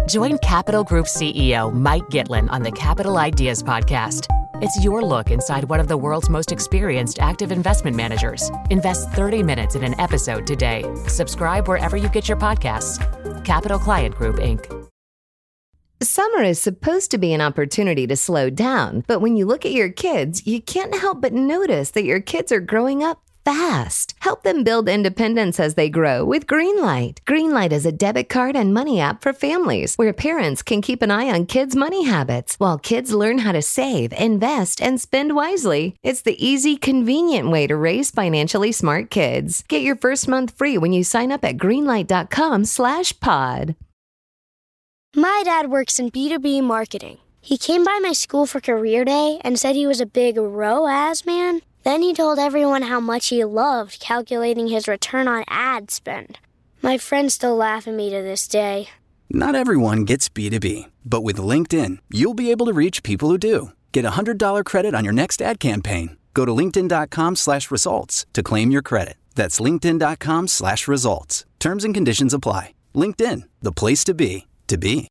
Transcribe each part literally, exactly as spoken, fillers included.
Join Capital Group C E O Mike Gitlin on the Capital Ideas Podcast. It's your look inside one of the world's most experienced active investment managers. Invest thirty minutes in an episode today. Subscribe wherever you get your podcasts. Capital Client Group, Incorporated. Summer is supposed to be an opportunity to slow down, but when you look at your kids, you can't help but notice that your kids are growing up fast. Help them build independence as they grow with Greenlight. Greenlight is a debit card and money app for families where parents can keep an eye on kids' money habits while kids learn how to save, invest, and spend wisely. It's the easy, convenient way to raise financially smart kids. Get your first month free when you sign up at greenlight.com slash pod. My dad works in B two B marketing. He came by my school for career day and said he was a big R O A S man. Then he told everyone how much he loved calculating his return on ad spend. My friends still laugh at me to this day. Not everyone gets B two B, but with LinkedIn, you'll be able to reach people who do. Get a one hundred dollars credit on your next ad campaign. Go to linkedin.com slash results to claim your credit. That's linkedin.com slash results. Terms and conditions apply. LinkedIn, the place to be, to be.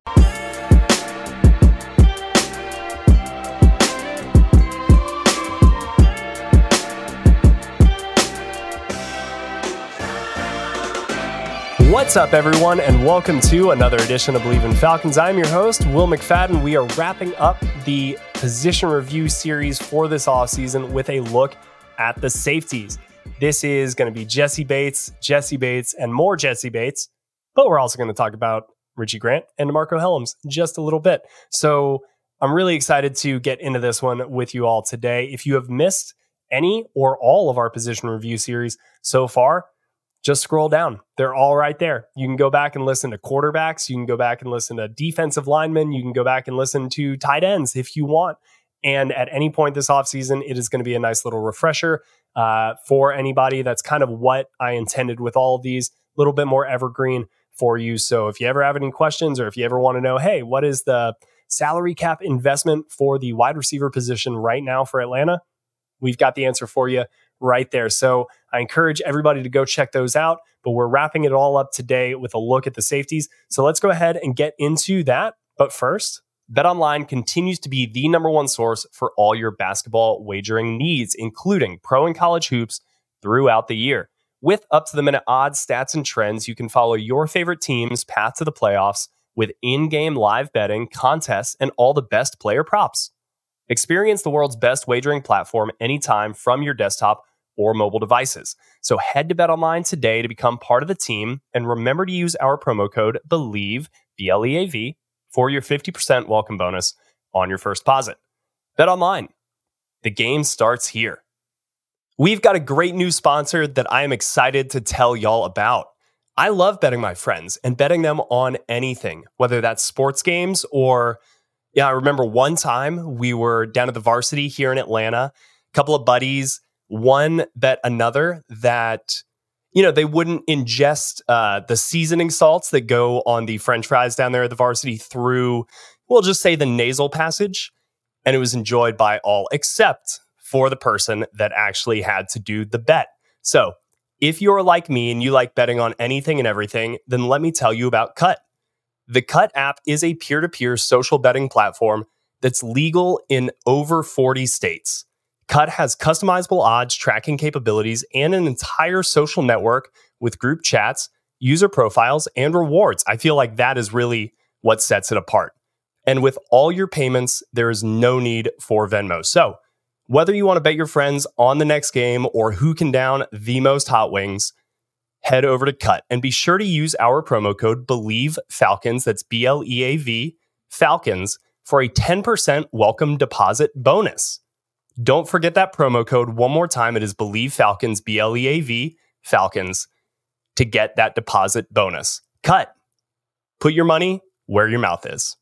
What's up, everyone, and welcome to another edition of Believe in Falcons. I'm your host, Will McFadden. We are wrapping up the position review series for this offseason with a look at the safeties. This is going to be Jessie Bates, Jessie Bates, and more Jessie Bates, but we're also going to talk about Richie Grant and DeMarco Hellams just a little bit. So I'm really excited to get into this one with you all today. If you have missed any or all of our position review series so far, just scroll down. They're all right there. You can go back and listen to quarterbacks. You can go back and listen to defensive linemen. You can go back and listen to tight ends if you want. And at any point this offseason, it is going to be a nice little refresher uh, for anybody. That's kind of what I intended with all of these, a little bit more evergreen for you. So if you ever have any questions or if you ever want to know, hey, what is the salary cap investment for the wide receiver position right now for Atlanta? We've got the answer for you right there. So I encourage everybody to go check those out, but we're wrapping it all up today with a look at the safeties. So let's go ahead and get into that. But first, BetOnline continues to be the number one source for all your basketball wagering needs, including pro and college hoops throughout the year. With up-to-the-minute odds, stats, and trends, you can follow your favorite team's path to the playoffs with in-game live betting, contests, and all the best player props. Experience the world's best wagering platform anytime from your desktop or mobile devices. So head to BetOnline today to become part of the team, and remember to use our promo code BELIEVE, B L E A V, for your fifty percent welcome bonus on your first deposit. BetOnline, the game starts here. We've got a great new sponsor that I am excited to tell y'all about. I love betting my friends and betting them on anything, whether that's sports games or, yeah, I remember one time we were down at the Varsity here in Atlanta, a couple of buddies, one bet another that, you know, they wouldn't ingest uh, the seasoning salts that go on the French fries down there at the Varsity through, we'll just say, the nasal passage. And it was enjoyed by all except for the person that actually had to do the bet. So if you're like me and you like betting on anything and everything, then let me tell you about Cut. The Cut app is a peer-to-peer social betting platform that's legal in over forty states. Cut has customizable odds tracking capabilities and an entire social network with group chats, user profiles, and rewards. I feel like that is really what sets it apart. And with all your payments, there is no need for Venmo. So whether you want to bet your friends on the next game or who can down the most hot wings, head over to Cut and be sure to use our promo code BELIEVEFalcons, that's B L E A V, Falcons, for a ten percent welcome deposit bonus. Don't forget that promo code one more time. It is BELIEVEFalcons, B L E A V, Falcons, to get that deposit bonus. Cut. Put your money where your mouth is.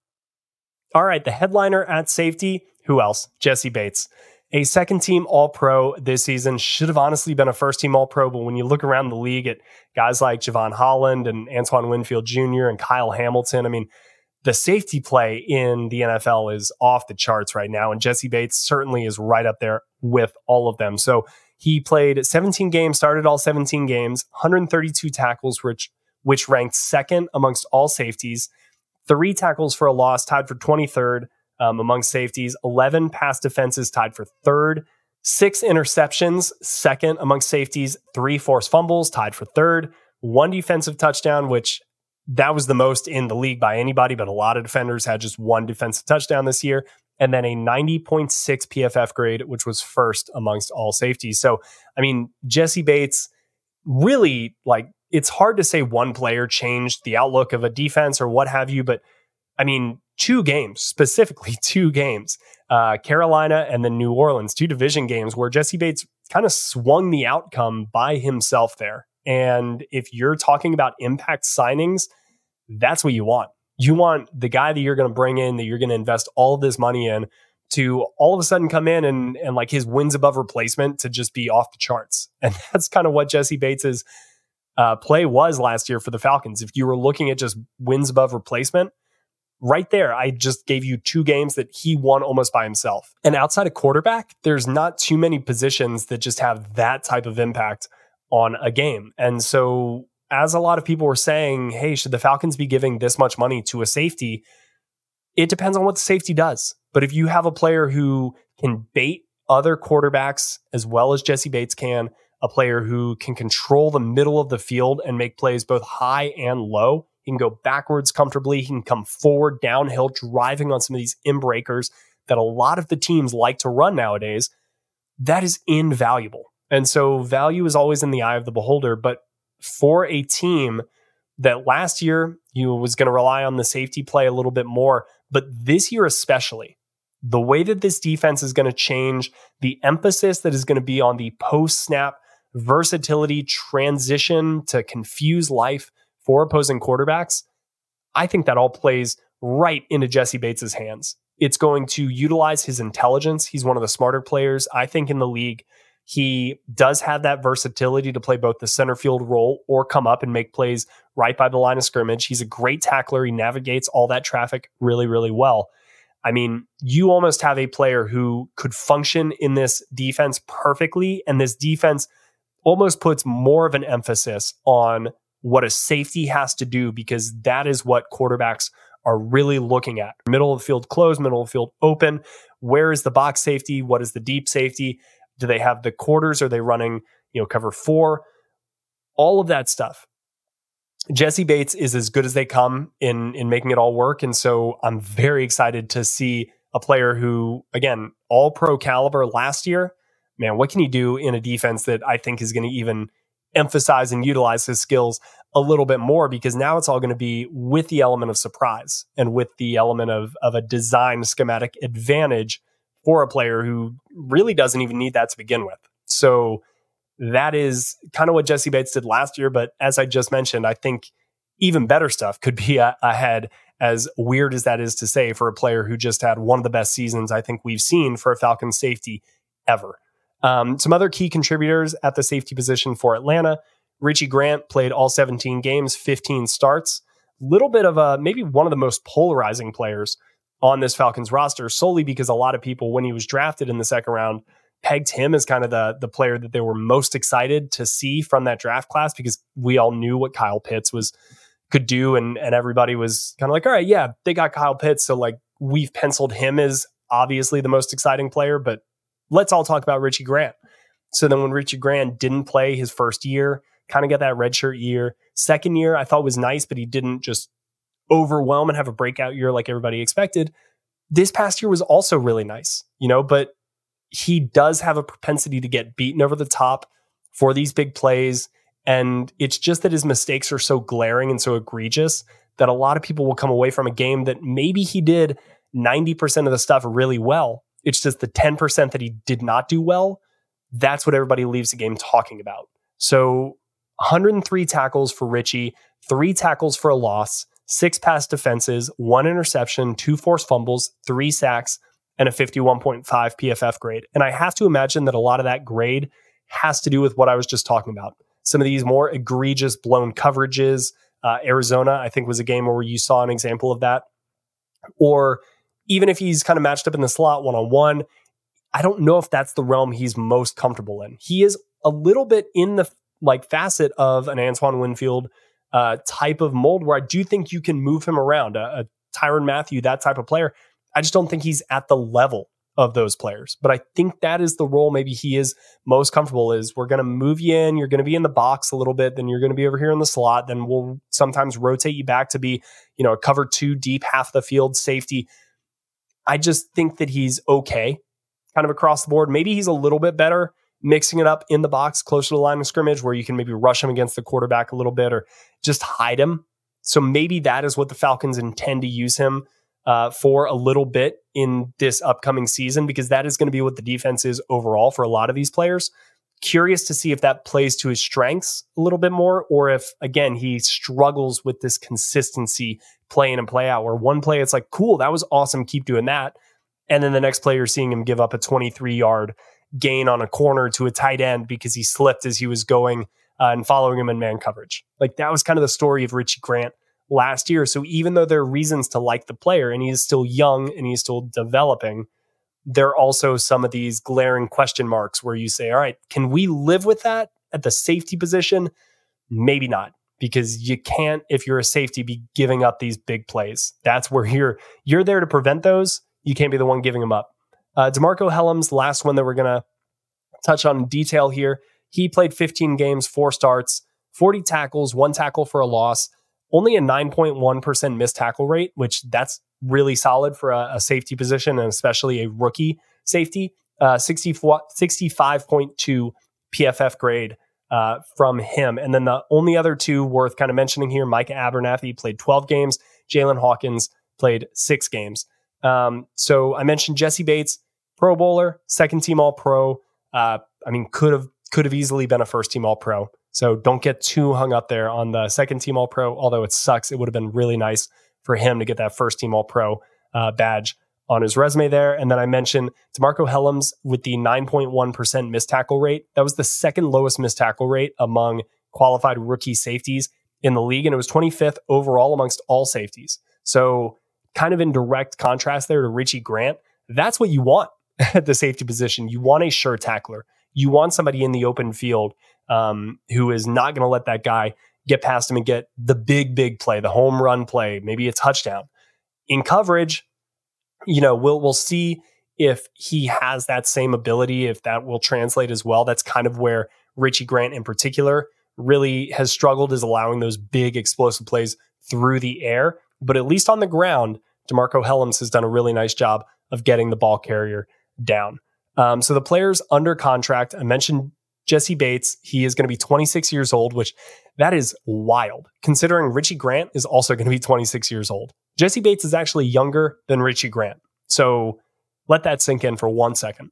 All right, the headliner at safety, who else? Jessie Bates. A second-team All-Pro this season. Should have honestly been a first-team All-Pro, but when you look around the league at guys like Javon Holland and Antoine Winfield Junior and Kyle Hamilton, I mean, the safety play in the N F L is off the charts right now, and Jessie Bates certainly is right up there with all of them. So he played seventeen games, started all seventeen games, one hundred thirty-two tackles, which, which ranked second amongst all safeties, three tackles for a loss, tied for twenty-third um, among safeties, eleven pass defenses, tied for third, six interceptions, second among safeties, three forced fumbles, tied for third, one defensive touchdown, which that was the most in the league by anybody, but a lot of defenders had just one defensive touchdown this year, and then a ninety point six P F F grade, which was first amongst all safeties. So, I mean, Jessie Bates really, like, it's hard to say one player changed the outlook of a defense or what have you, but I mean, two games, specifically two games, uh, Carolina and then New Orleans, two division games where Jessie Bates kind of swung the outcome by himself there. And if you're talking about impact signings, that's what you want. You want the guy that you're going to bring in, that you're going to invest all of this money in, to all of a sudden come in and, and like his wins above replacement to just be off the charts. And that's kind of what Jessie Bates's uh, play was last year for the Falcons. If you were looking at just wins above replacement, right there, I just gave you two games that he won almost by himself. And outside of quarterback, there's not too many positions that just have that type of impact on a game. And so as a lot of people were saying, hey, should the Falcons be giving this much money to a safety? It depends on what the safety does. But if you have a player who can bait other quarterbacks as well as Jessie Bates can, a player who can control the middle of the field and make plays both high and low, he can go backwards comfortably, he can come forward downhill, driving on some of these in-breakers that a lot of the teams like to run nowadays, that is invaluable. And so value is always in the eye of the beholder. But for a team that last year you was going to rely on the safety play a little bit more, but this year especially, the way that this defense is going to change, the emphasis that is going to be on the post-snap versatility, transition to confuse life for opposing quarterbacks, I think that all plays right into Jessie Bates's hands. It's going to utilize his intelligence. He's one of the smarter players, I think, in the league. He does have that versatility to play both the center field role or come up and make plays right by the line of scrimmage. He's a great tackler. He navigates all that traffic really, really well. I mean, you almost have a player who could function in this defense perfectly, and this defense almost puts more of an emphasis on what a safety has to do, because that is what quarterbacks are really looking at. Middle of the field closed, middle of the field open. Where is the box safety? What is the deep safety? Do they have the quarters? Are they running, you know, cover four? All of that stuff. Jessie Bates is as good as they come in, in making it all work. And so I'm very excited to see a player who, again, all pro caliber last year. Man, what can he do in a defense that I think is going to even emphasize and utilize his skills a little bit more, because now it's all going to be with the element of surprise and with the element of, of a design schematic advantage for a player who really doesn't even need that to begin with. So that is kind of what Jessie Bates did last year. But as I just mentioned, I think even better stuff could be a- ahead, as weird as that is to say for a player who just had one of the best seasons I think we've seen for a Falcons safety ever. Um, some other key contributors at the safety position for Atlanta: Richie Grant played all seventeen games, fifteen starts. Little bit of a, maybe one of the most polarizing players on this Falcons roster, solely because a lot of people, when he was drafted in the second round, pegged him as kind of the, the player that they were most excited to see from that draft class, because we all knew what Kyle Pitts was could do. And, and everybody was kind of like, all right, yeah, they got Kyle Pitts. So like, we've penciled him as obviously the most exciting player, but let's all talk about Richie Grant. So then when Richie Grant didn't play his first year, kind of got that redshirt year. Second year, I thought was nice, but he didn't just overwhelm and have a breakout year like everybody expected. This past year was also really nice, you know, but he does have a propensity to get beaten over the top for these big plays. And it's just that his mistakes are so glaring and so egregious that a lot of people will come away from a game that maybe he did ninety percent of the stuff really well. It's just the ten percent that he did not do well. That's what everybody leaves the game talking about. So one hundred three tackles for Richie, three tackles for a loss, six pass defenses, one interception, two forced fumbles, three sacks, and a fifty-one point five P F F grade. And I have to imagine that a lot of that grade has to do with what I was just talking about. Some of these more egregious blown coverages. Uh, Arizona, I think, was a game where you saw an example of that. Or even if he's kind of matched up in the slot one-on-one, I don't know if that's the realm he's most comfortable in. He is a little bit in the like facet of an Antoine Winfield, uh, type of mold where I do think you can move him around. A, a Tyrann Mathieu, that type of player. I just don't think he's at the level of those players. But I think that is the role maybe he is most comfortable is we're going to move you in, you're going to be in the box a little bit, then you're going to be over here in the slot, then we'll sometimes rotate you back to be, you know, a cover two deep, half the field safety. I just think that he's okay kind of across the board. Maybe he's a little bit better mixing it up in the box closer to the line of scrimmage where you can maybe rush him against the quarterback a little bit or just hide him. So maybe that is what the Falcons intend to use him uh, for a little bit in this upcoming season, because that is going to be what the defense is overall for a lot of these players. Curious to see if that plays to his strengths a little bit more, or if, again, he struggles with this consistency play in and play out, where one play it's like, cool, that was awesome, keep doing that. And then the next play you're seeing him give up a twenty-three yard gain on a corner to a tight end because he slipped as he was going uh, and following him in man coverage. Like that was kind of the story of Richie Grant last year. So even though there are reasons to like the player and he's still young and he's still developing, there are also some of these glaring question marks where you say, all right, can we live with that at the safety position? Maybe not, because you can't, if you're a safety, be giving up these big plays. That's where you're, you're there to prevent those. You can't be the one giving them up. Uh, DeMarco Hellams, last one that we're going to touch on in detail here. He played fifteen games, four starts, forty tackles, one tackle for a loss, only a nine point one percent missed tackle rate, which that's really solid for a, a safety position, and especially a rookie safety. Uh, sixty-five point two P F F grade uh, from him. And then the only other two worth kind of mentioning here, Micah Abernathy played twelve games, Jalen Hawkins played six games. Um, so I mentioned Jesse Bates, Pro Bowler, second team All Pro. Uh, I mean, could have could have easily been a first team All Pro. So don't get too hung up there on the second team All Pro. Although it sucks, it would have been really nice for him to get that first team All Pro uh, badge on his resume there. And then I mentioned DeMarco Hellams with the nine point one percent missed tackle rate. That was the second lowest missed tackle rate among qualified rookie safeties in the league, and it was twenty-fifth overall amongst all safeties. So kind of in direct contrast there to Richie Grant. That's what you want at the safety position. You want a sure tackler. You want somebody in the open field um, who is not going to let that guy get past him and get the big, big play, the home run play, maybe a touchdown. In coverage, you know, we'll we'll see if he has that same ability, if that will translate as well. That's kind of where Richie Grant in particular really has struggled, is allowing those big explosive plays through the air. But at least on the ground, DeMarco Hellams has done a really nice job of getting the ball carrier down. Um, so the players under contract, I mentioned Jesse Bates. He is going to be twenty-six years old, which that is wild, considering Richie Grant is also going to be twenty-six years old. Jesse Bates is actually younger than Richie Grant. So let that sink in for one second.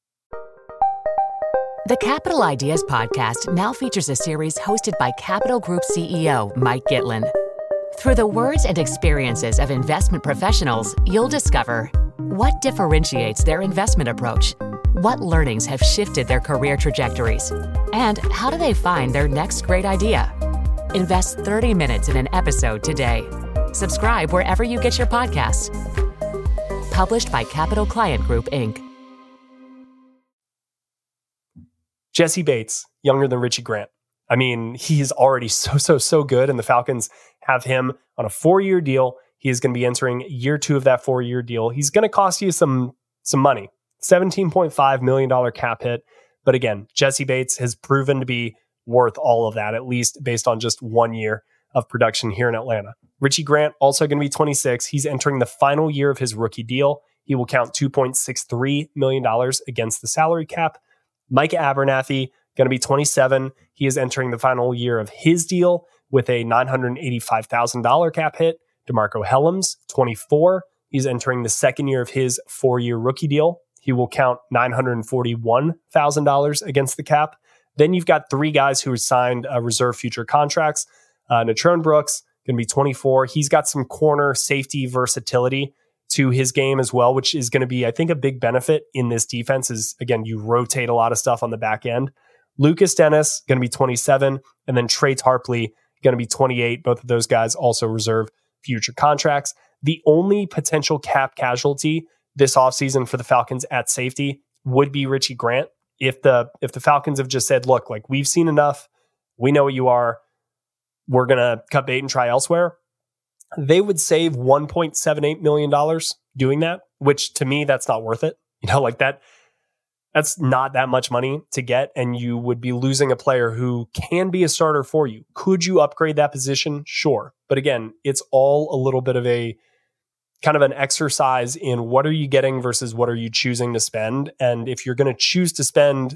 The Capital Ideas podcast now features a series hosted by Capital Group C E O Mike Gitlin. Through the words and experiences of investment professionals, you'll discover what differentiates their investment approach, what learnings have shifted their career trajectories, and how do they find their next great idea. Invest thirty minutes in an episode today. Subscribe wherever you get your podcasts. Published by Capital Client Group, Incorporated. Jesse Bates, younger than Richie Grant. I mean, he is already so, so, so good, and the Falcons have him on a four-year deal. He is going to be entering year two of that four-year deal. He's going to cost you some some money, seventeen point five million dollars cap hit. But again, Jesse Bates has proven to be worth all of that, at least based on just one year of production here in Atlanta. Richie Grant, also going to be twenty-six. He's entering the final year of his rookie deal. He will count two point six three million dollars against the salary cap. Micah Abernathy, going to be twenty-seven. He is entering the final year of his deal with a nine hundred eighty-five thousand dollars cap hit. DeMarco Hellams, twenty-four. He's entering the second year of his four-year rookie deal. He will count nine hundred forty-one thousand dollars against the cap. Then you've got three guys who signed uh, reserve future contracts. Uh, Natrone Brooks, going to be twenty-four. He's got some corner safety versatility to his game as well, which is going to be, I think, a big benefit in this defense is, again, you rotate a lot of stuff on the back end. Lucas Dennis, going to be twenty-seven, and then Trey Tarpley, going to be twenty-eight. Both of those guys also reserve future contracts. The only potential cap casualty this offseason for the Falcons at safety would be Richie Grant. If the if the Falcons have just said, look, like we've seen enough, we know what you are, we're going to cut bait and try elsewhere, they would save one point seven eight million dollars doing that, which to me, that's not worth it. You know, like that, that's not that much money to get, and you would be losing a player who can be a starter for you. Could you upgrade that position? Sure. But again, it's all a little bit of a kind of an exercise in what are you getting versus what are you choosing to spend. And if you're going to choose to spend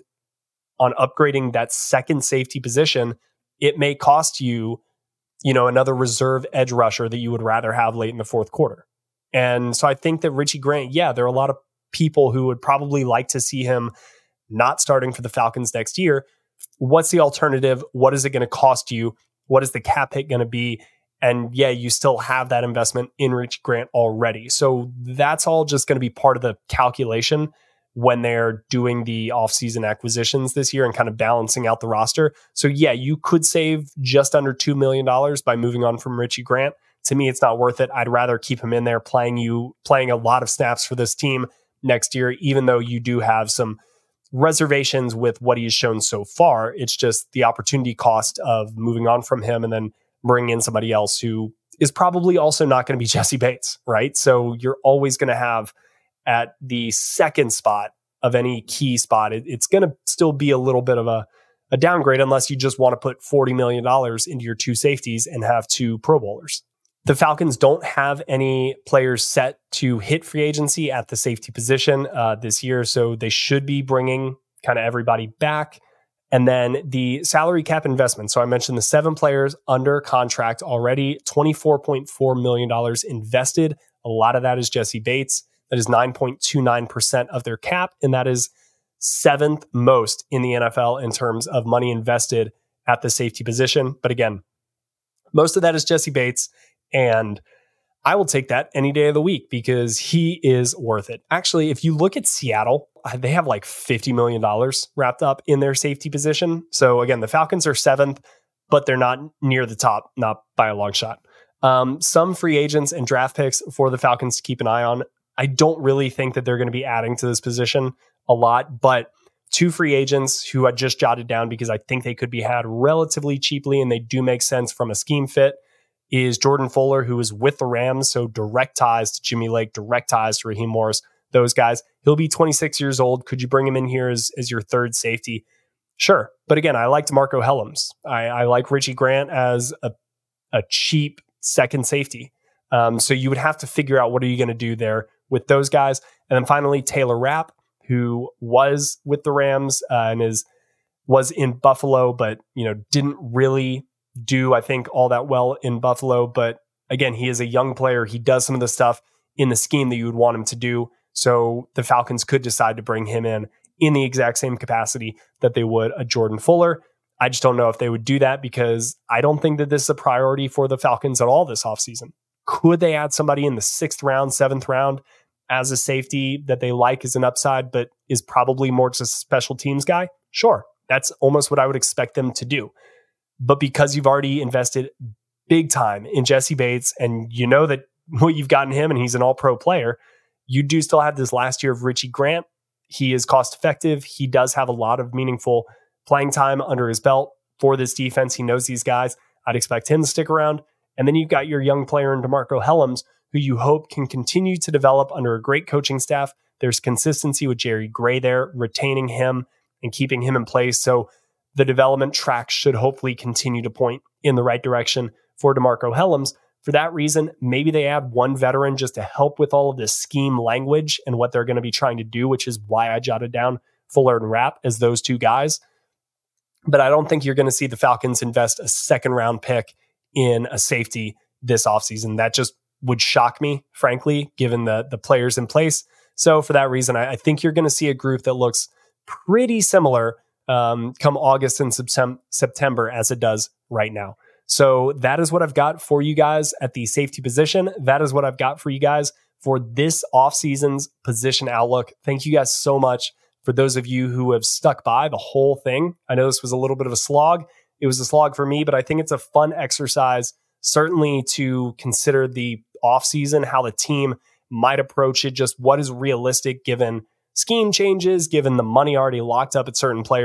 on upgrading that second safety position, it may cost you, you know, another reserve edge rusher that you would rather have late in the fourth quarter. And so I think that Richie Grant, yeah, there are a lot of people who would probably like to see him not starting for the Falcons next year. What's the alternative? What is it going to cost you? What is the cap hit going to be? And yeah, you still have that investment in Richie Grant already. So that's all just going to be part of the calculation when they're doing the offseason acquisitions this year and kind of balancing out the roster. So yeah, you could save just under two million dollars by moving on from Richie Grant. To me, it's not worth it. I'd rather keep him in there playing you, playing a lot of snaps for this team next year, even though you do have some reservations with what he's shown so far. It's just the opportunity cost of moving on from him and then bring in somebody else who is probably also not going to be Jessie Bates, right? So you're always going to have at the second spot of any key spot, it, it's going to still be a little bit of a, a downgrade unless you just want to put forty million dollars into your two safeties and have two Pro Bowlers. The Falcons don't have any players set to hit free agency at the safety position uh, this year, so they should be bringing kind of everybody back. And then the salary cap investment. So I mentioned the seven players under contract already, twenty-four point four million dollars invested. A lot of that is Jessie Bates. That is nine point two nine percent of their cap. And that is seventh most in the N F L in terms of money invested at the safety position. But again, most of that is Jessie Bates. And I will take that any day of the week because he is worth it. Actually, if you look at Seattle, they have like fifty million dollars wrapped up in their safety position. So again, the Falcons are seventh, but they're not near the top, not by a long shot. Um, some free agents and draft picks for the Falcons to keep an eye on. I don't really think that they're going to be adding to this position a lot, but two free agents who I just jotted down because I think they could be had relatively cheaply and they do make sense from a scheme fit is Jordan Fuller, who is with the Rams, so direct ties to Jimmy Lake, direct ties to Raheem Morris, those guys. He'll be twenty-six years old. Could you bring him in here as, as your third safety? Sure. But again, I liked Marco Helms. I, I like Richie Grant as a, a cheap second safety. Um, so you would have to figure out what are you going to do there with those guys. And then finally, Taylor Rapp, who was with the Rams uh, and is was in Buffalo, but you know didn't really do, I think, all that well in Buffalo. But again, he is a young player. He does some of the stuff in the scheme that you would want him to do. So the Falcons could decide to bring him in in the exact same capacity that they would a Jordan Fuller. I just don't know if they would do that because I don't think that this is a priority for the Falcons at all this offseason. Could they add somebody in the sixth round, seventh round as a safety that they like as an upside, but is probably more just a special teams guy? Sure. That's almost what I would expect them to do. But because you've already invested big time in Jessie Bates and you know that what you've gotten him and he's an all-pro player, you do still have this last year of Richie Grant. He is cost effective. He does have a lot of meaningful playing time under his belt for this defense. He knows these guys. I'd expect him to stick around. And then you've got your young player in DeMarco Helms, who you hope can continue to develop under a great coaching staff. There's consistency with Jerry Gray there, retaining him and keeping him in place. So the development track should hopefully continue to point in the right direction for DeMarco Helms. For that reason, maybe they add one veteran just to help with all of this scheme language and what they're going to be trying to do, which is why I jotted down Fuller and Rapp as those two guys. But I don't think you're going to see the Falcons invest a second round pick in a safety this offseason. That just would shock me, frankly, given the, the players in place. So for that reason, I, I think you're going to see a group that looks pretty similar um, come August and Septem- September as it does right now. So that is what I've got for you guys at the safety position. That is what I've got for you guys for this offseason's position outlook. Thank you guys so much for those of you who have stuck by the whole thing. I know this was a little bit of a slog. It was a slog for me, but I think it's a fun exercise, certainly to consider the offseason, how the team might approach it, just what is realistic given scheme changes, given the money already locked up at certain players,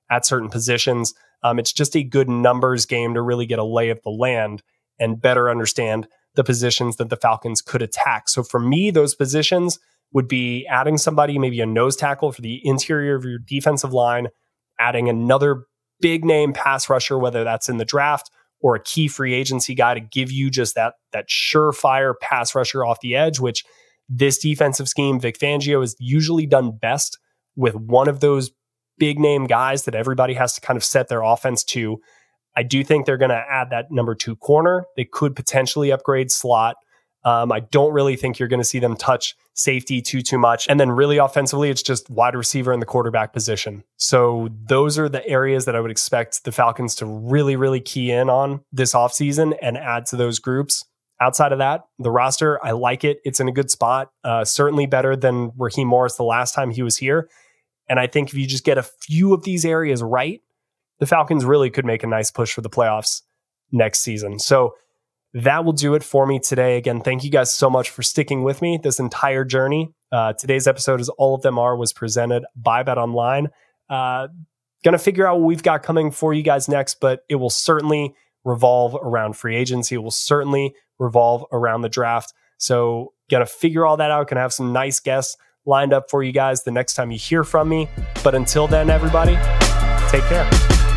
at certain positions. Um, it's just a good numbers game to really get a lay of the land and better understand the positions that the Falcons could attack. So for me, those positions would be adding somebody, maybe a nose tackle for the interior of your defensive line, adding another big name pass rusher, whether that's in the draft or a key free agency guy to give you just that, that surefire pass rusher off the edge, which this defensive scheme, Vic Fangio, has usually done best with one of those big name guys that everybody has to kind of set their offense to. I do think they're going to add that number two corner. They could potentially upgrade slot. Um, I don't really think you're going to see them touch safety too, too much. And then really offensively, it's just wide receiver and the quarterback position. So those are the areas that I would expect the Falcons to really, really key in on this offseason and add to those groups. Outside of that, the roster, I like it. It's in a good spot. Uh, certainly better than Raheem Morris the last time he was here. And I think if you just get a few of these areas right, the Falcons really could make a nice push for the playoffs next season. So that will do it for me today. Again, thank you guys so much for sticking with me this entire journey. Uh, today's episode, as all of them are, was presented by BetOnline. Uh, gonna figure out what we've got coming for you guys next, but it will certainly revolve around free agency. It will certainly revolve around the draft. So gonna figure all that out. Gonna have some nice guests lined up for you guys the next time you hear from me. But until then, everybody, take care.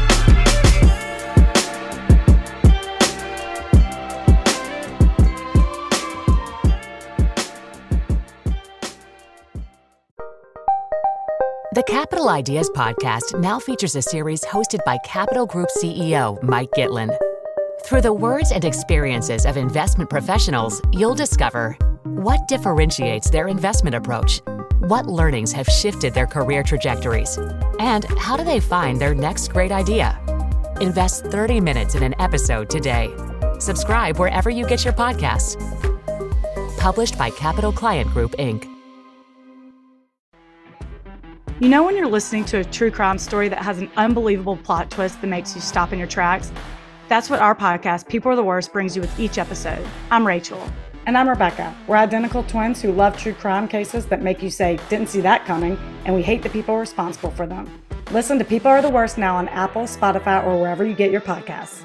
The Capital Ideas Podcast now features a series hosted by Capital Group C E O Mike Gitlin. Through the words and experiences of investment professionals, you'll discover what differentiates their investment approach, what learnings have shifted their career trajectories, and how do they find their next great idea. Invest thirty minutes in an episode today. Subscribe wherever you get your podcasts. Published by Capital Client Group, Incorporated. You know when you're listening to a true crime story that has an unbelievable plot twist that makes you stop in your tracks? That's what our podcast, People Are the Worst, brings you with each episode. I'm Rachel. And I'm Rebecca. We're identical twins who love true crime cases that make you say, didn't see that coming, and we hate the people responsible for them. Listen to People Are the Worst now on Apple, Spotify, or wherever you get your podcasts.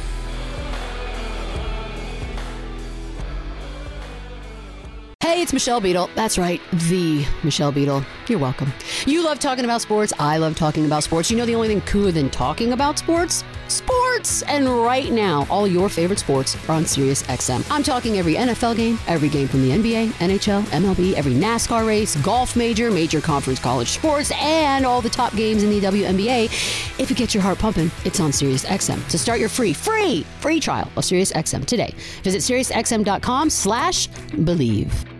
Hey, it's Michelle Beadle. That's right, the Michelle Beadle. You're welcome. You love talking about sports. I love talking about sports. You know the only thing cooler than talking about sports? Sports! And right now, all your favorite sports are on Sirius X M. I'm talking every N F L game, every game from the N B A, N H L, M L B, every NASCAR race, golf major, major conference college sports, and all the top games in the W N B A. If it gets your heart pumping, it's on Sirius X M. To start your free, free, free trial of Sirius X M today, visit SiriusXM.com slash believe.